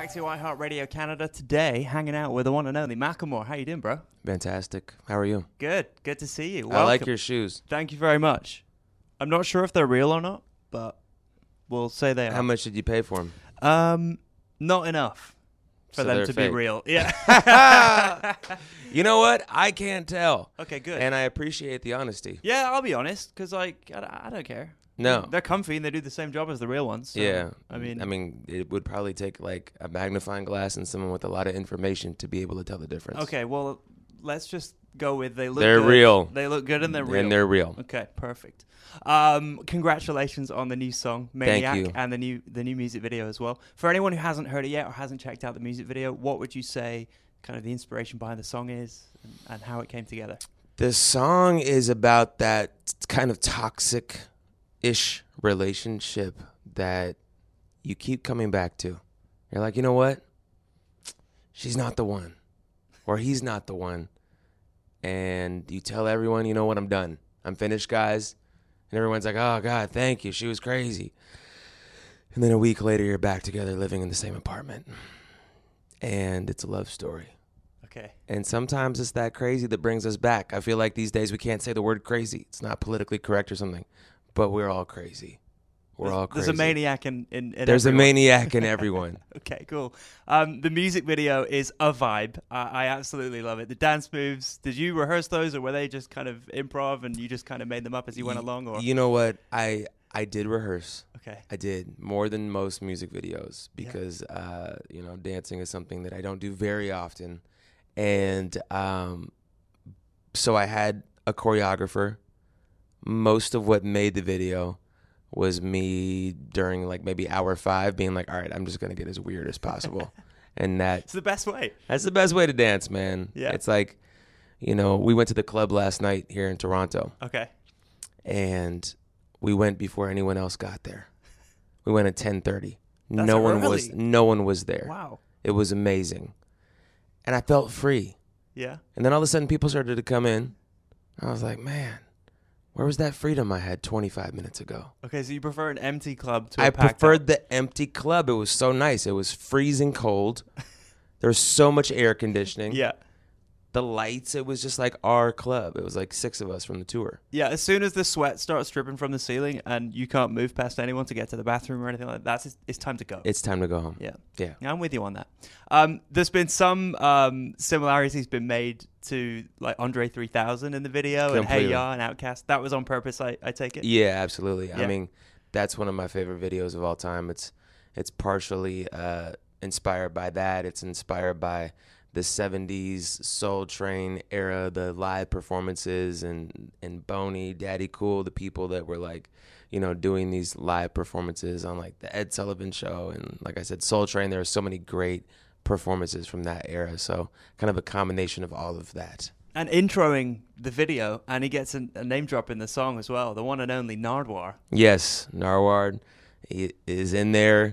back to iHeartRadio Canada. Today, hanging out with the one and only Macklemore. How you doing, bro? Fantastic. How are you? Good. Good to see you. I like your shoes. Thank you very much. I'm not sure if they're real or not, but we'll say they are. How much did you pay for them? Not enough for So them they're to fake. be real. Yeah. You know what? I can't tell. Okay, good. And I appreciate the honesty. Yeah, I'll be honest, because I don't care. No. They're comfy and they do the same job as the real ones. So, Yeah. I mean, it would probably take like a magnifying glass and someone with a lot of information to be able to tell the difference. okay, well, let's just go with they look They're good. real. They look good and they're real. And they're real. Okay, perfect. Congratulations on the new song, Maniac, you. and the new music video as well. For anyone who hasn't heard it yet or hasn't checked out the music video, what would you say kind of the inspiration behind the song is and how it came together? The song is about that kind of toxic-ish relationship that you keep coming back to. You're like, you know what? She's not the one. Or he's not the one. And you tell everyone, you know what, I'm done. I'm finished, guys. And everyone's like, oh, God, thank you. She was crazy. And then a week later, you're back together living in the same apartment. And it's a love story. Okay. And sometimes it's that crazy that brings us back. I feel like these days we can't say the word crazy. It's not politically correct or something. But we're all crazy. We're all crazy. There's a maniac in There's everyone. a maniac in everyone. Okay, cool. The music video is a vibe. I absolutely love it. The dance moves, did you rehearse those or were they just kind of improv and you just kind of made them up as you went along? Or You know what? I did rehearse. Okay. I did more than most music videos because, dancing is something that I don't do very often. And so I had a choreographer. Most of what made the video was me during like maybe hour 5 being like, all right, I'm just going to get as weird as possible. And It's the best way. that's the best way to dance, man. Yeah. It's like, we went to the club last night here in Toronto. Okay. And we went before anyone else got there. We went at 10:30. That's No early. one was there. Wow. It was amazing. And I felt free. Yeah. And then all of a sudden people started to come in. I was like, man, where was that freedom I had 25 minutes ago? Okay, so you prefer an empty club to a I packed preferred out. the empty club. It was so nice. It was freezing cold. There was so much air conditioning. Yeah. The lights, it was just like our club. It was like 6 of us from the tour. Yeah, as soon as the sweat starts dripping from the ceiling and you can't move past anyone to get to the bathroom or anything like that, it's time to go. It's time to go home. Yeah. Yeah. I'm with you on that. There's been some similarities been made to like Andre 3000 in the video and Hey Completely. Ya and Outkast. That was on purpose, I take it? Yeah, absolutely. Yeah. I mean, that's one of my favorite videos of all time. It's partially inspired by that. It's inspired by the 70s Soul Train era, the live performances and Boney, Daddy Cool, the people that were like, doing these live performances on like the Ed Sullivan Show. And like I said, Soul Train, there are so many great performances from that era. So kind of a combination of all of that. And introing the video, and he gets a name drop in the song as well, the one and only Nardwuar. Yes, Narwhal is in there.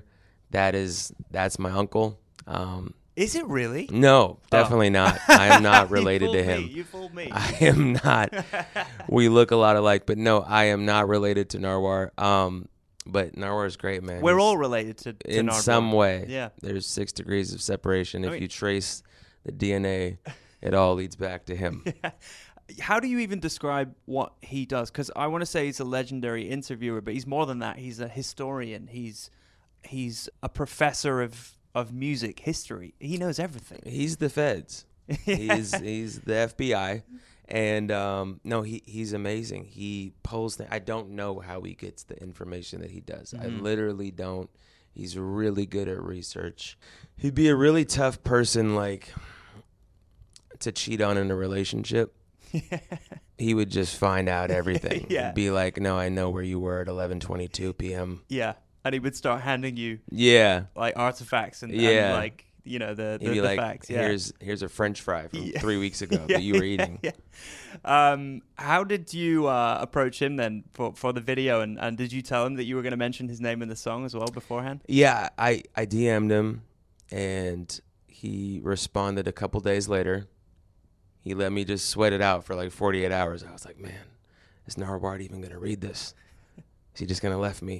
That's my uncle. Is it really? No, definitely not. I am not related to him. You fooled me. I am not. We look a lot alike, but no, I am not related to Narwhal. But Narwhal is great, man. We're He's- all related to in Nardwuar. some way. Yeah. There's 6 degrees of separation. I If mean- you trace the DNA, it all leads back to him. How do you even describe what he does? Because I want to say he's a legendary interviewer, but he's more than that. He's a historian. He's a professor of music history. He knows everything. He's the feds. He's the FBI. And no, he's amazing. He pulls I don't know how he gets the information that he does. I literally don't. He's really good at research. He'd be a really tough person like to cheat on in a relationship. He would just find out everything. Yeah. Be like, no, I know where you were at 11:22 p.m. Yeah. And he would start handing you Yeah. like artifacts and Yeah. like, the He'd be like, facts. Yeah. here's a French fry from Yeah. 3 weeks ago Yeah, that you were yeah, eating. yeah. How did you approach him then for the video? And did you tell him that you were going to mention his name in the song as well beforehand? Yeah, I DM'd him, and he responded a couple days later. He let me just sweat it out for like 48 hours. I was like, man, is Narwhal even going to read this? Is he just going to left me?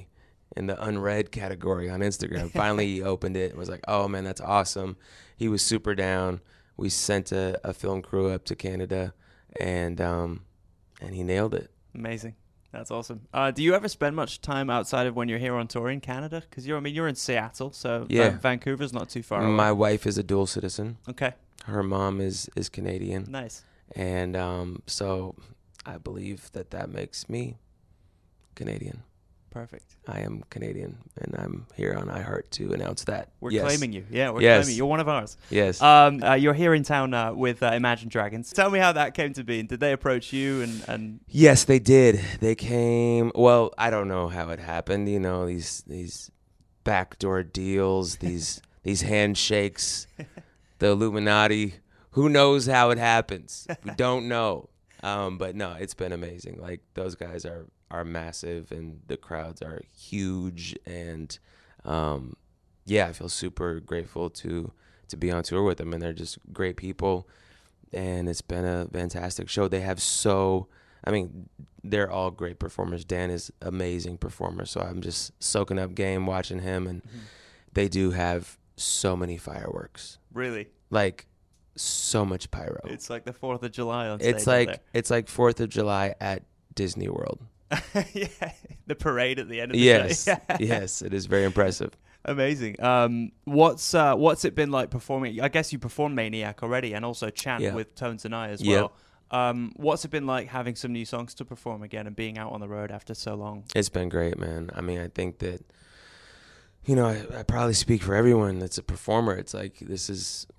in the unread category on Instagram. Finally, he opened it and was like, oh, man, that's awesome. He was super down. We sent a film crew up to Canada, and he nailed it. Amazing. That's awesome. Do you ever spend much time outside of when you're here on tour in Canada? Because you're in Seattle, so Vancouver's not too far away. My wife is a dual citizen. Okay. Her mom is Canadian. Nice. And so I believe that makes me Canadian. Perfect. I am Canadian, and I'm here on iHeart to announce that. We're claiming you. Yeah, we're claiming you. You're one of ours. Yes. You're here in town with Imagine Dragons. Tell me how that came to be. Did they approach you? And Yes, they did. They came. Well, I don't know how it happened. You know, these backdoor deals, these handshakes, the Illuminati. Who knows how it happens? We don't know. But no, it's been amazing. Like, those guys are massive, and the crowds are huge, and I feel super grateful to be on tour with them, and they're just great people, and it's been a fantastic show. They have they're all great performers. Dan is an amazing performer, so I'm just soaking up game watching him, and they do have so many fireworks. Really? Like, so much pyro. It's like the 4th of July on stage. It's like 4th of July at Disney World. Yeah, the parade at the end of the show. Yes, it is very impressive. Amazing. What's it been like performing? I guess you performed Maniac already, and also Chant with Tones and I as well. What's it been like having some new songs to perform again and being out on the road after so long? It's been great, man. I mean, I think that, I probably speak for everyone that's a performer. It's like, this is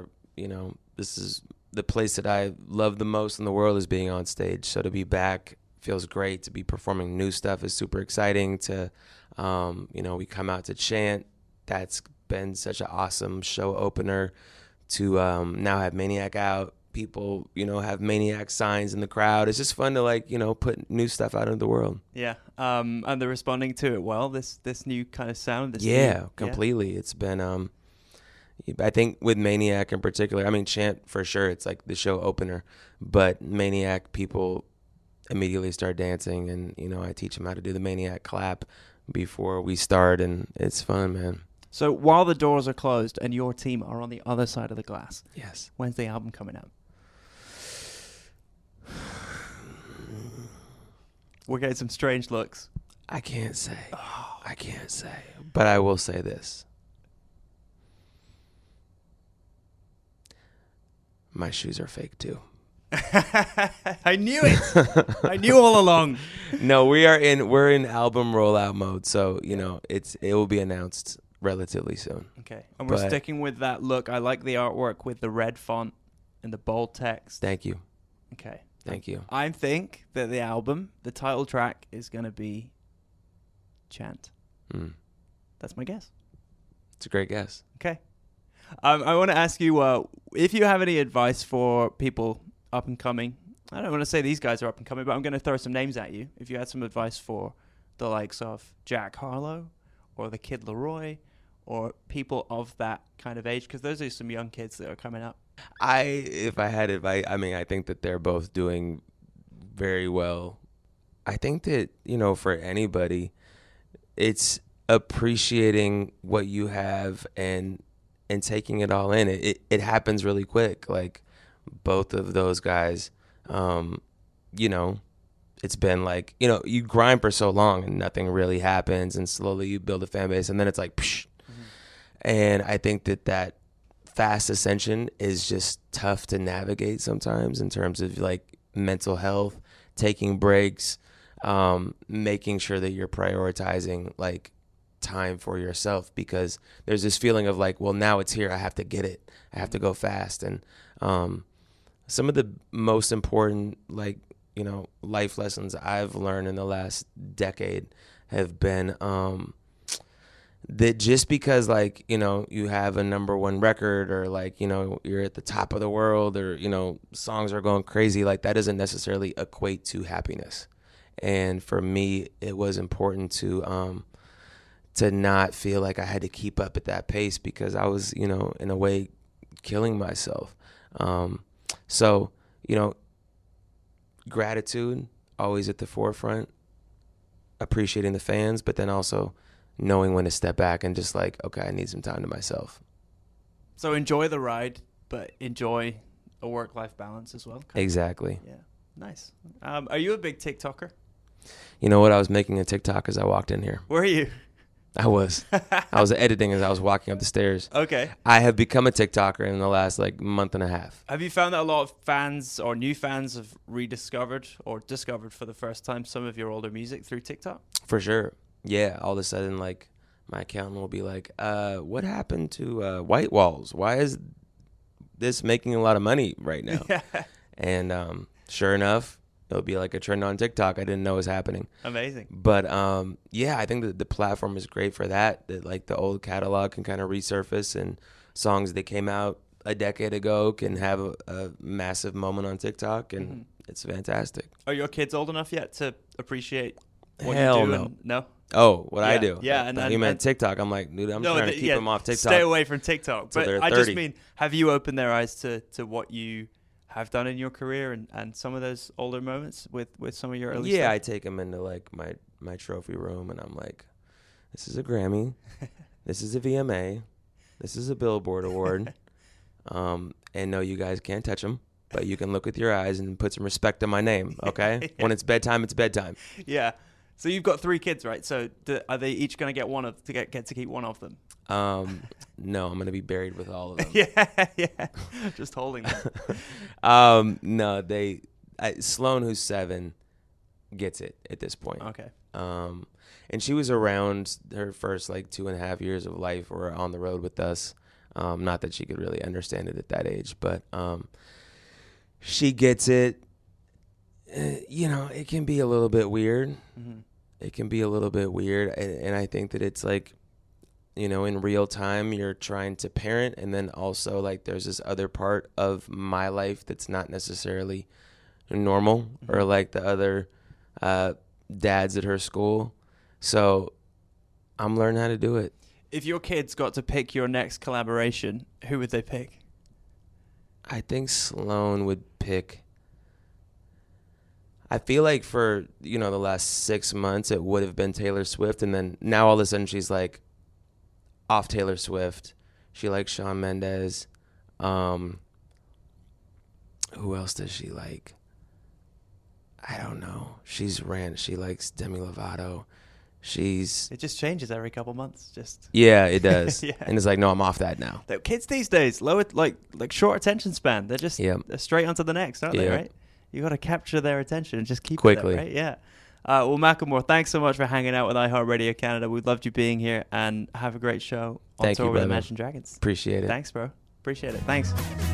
the place that I love the most in the world, is being on stage. So to be back feels great. To be performing new stuff is super exciting. To, we come out to Chant. That's been such an awesome show opener. To now have Maniac out. People, have Maniac signs in the crowd. It's just fun to put new stuff out into the world. Yeah. And they're responding to it well, this new kind of sound. Completely. It's been, I think with Maniac in particular, I mean, Chant for sure, it's like the show opener, but Maniac, people immediately start dancing, and, I teach them how to do the Maniac clap before we start, and it's fun, man. So while the doors are closed and your team are on the other side of the glass, yes, when's the album coming out? We're getting some strange looks. I can't say. But I will say this. My shoes are fake too. I knew it. I knew all along. No, we're in album rollout mode, so it will be announced relatively soon. Okay, and we're sticking with that look. I like the artwork with the red font and the bold text. Thank you. Okay, thank you. I think that the album, the title track, is going to be Chant. That's my guess. It's a great guess. Okay. I want to ask you if you have any advice for people up and coming. I don't want to say these guys are up and coming, but I'm going to throw some names at you. If you had some advice for the likes of Jack Harlow or the Kid Laroi or people of that kind of age, because those are some young kids that are coming up. If I had advice, I think that they're both doing very well. I think that, for anybody, it's appreciating what you have and taking it all in. It happens really quick. Like, both of those guys, it's been like, you grind for so long and nothing really happens, and slowly you build a fan base, and then it's like, psh. And I think that fast ascension is just tough to navigate sometimes in terms of like mental health, taking breaks, making sure that you're prioritizing like time for yourself, because there's this feeling of like, well, now it's here, I have to get it, I have to go fast. And some of the most important life lessons I've learned in the last decade have been that just because you have a number one record, or you're at the top of the world, or songs are going crazy, like that doesn't necessarily equate to happiness. And for me, it was important to not feel like I had to keep up at that pace, because I was, in a way, killing myself. So, gratitude always at the forefront, appreciating the fans, but then also knowing when to step back and just like, okay, I need some time to myself. So enjoy the ride, but enjoy a work-life balance as well. Exactly. Yeah, nice. Are you a big TikToker? You know what? I was making a TikTok as I walked in here. Were you? I was editing as I was walking up the stairs. Okay. I have become a TikToker in the last like month and a half. Have you found that a lot of fans or new fans have rediscovered or discovered for the first time some of your older music through TikTok? For sure. Yeah. All of a sudden, like my accountant will be like, what happened to White Walls? Why is this making a lot of money right now? Yeah. And sure enough, it'll be like a trend on TikTok I didn't know was happening. Amazing. But yeah, I think that the platform is great for that. That like the old catalog can kind of resurface, and songs that came out a decade ago can have a massive moment on TikTok, and it's fantastic. Are your kids old enough yet to appreciate what Hell you do? no. No? Oh, what I Yeah, do? yeah, and you meant TikTok. I'm like, dude, I'm trying to keep them off TikTok. Stay away from TikTok. till But they're I just 30. mean, have you opened their eyes to what you have done in your career and some of those older moments with some of your early Yeah, stuff? I take them into like my trophy room, and I'm like, this is a Grammy, this is a VMA, this is a Billboard award, and no, you guys can't touch them, but you can look with your eyes and put some respect on my name, okay? Yeah. When it's bedtime, it's bedtime. Yeah. So you've got 3 kids, right? So are they each going to get get to keep one of them? No, I'm gonna be buried with all of them. Yeah. Just holding them. No, Sloan, who's 7, gets it at this point. Okay. And she was around her first like 2.5 years of life, or on the road with us. Not that she could really understand it at that age, but she gets it. It can be a little bit weird. Mm-hmm. It can be a little bit weird, and I think that it's like, in real time, you're trying to parent, and then also like there's this other part of my life that's not necessarily normal, or like the other dads at her school. So I'm learning how to do it. If your kids got to pick your next collaboration, who would they pick? I think Sloan would pick. I feel like for, the last 6 months, it would have been Taylor Swift. And then now all of a sudden she's like off Taylor Swift. She likes Shawn Mendes. Who else does she like? I don't know. She likes Demi Lovato. It just changes every couple months. Yeah, it does. Yeah. And it's like, no, I'm off that now. The kids these days, lower like short attention span. They're just they're straight onto the next, aren't they? Right? You got to capture their attention and just keep quickly. It there, right? Yeah. Well, Macklemore, thanks so much for hanging out with iHeartRadio Canada. We loved you being here, and have a great show on Thank tour you, with brother. Imagine Dragons. Appreciate it. Thanks, bro. Appreciate it. Thanks.